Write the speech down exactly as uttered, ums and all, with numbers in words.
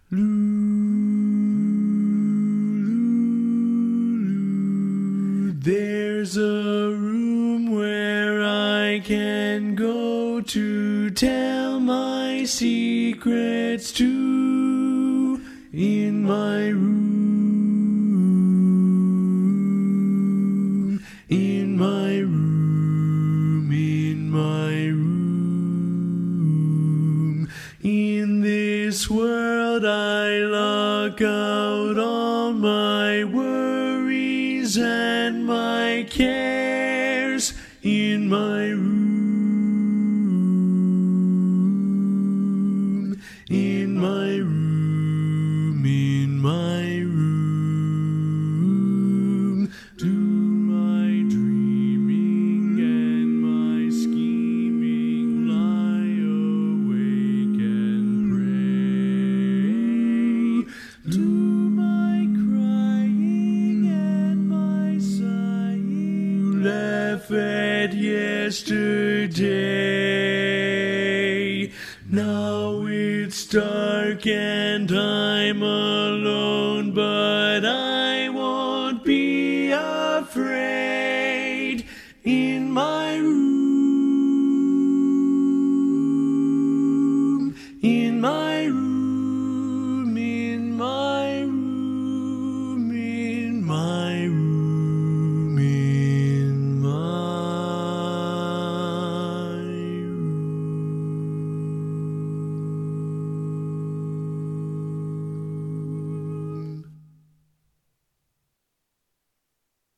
Loo, loo, loo. There's a room where I can go to tell my secrets to. In my room, in my room, in my room. In this world I lock out all my worries and my cares. In my room, in my room, in my room. Do my dreaming and my scheming, lie awake and pray. Do my crying and my sighing, laugh at yesterday. Now it's dark and I'm alone, but I won't be afraid.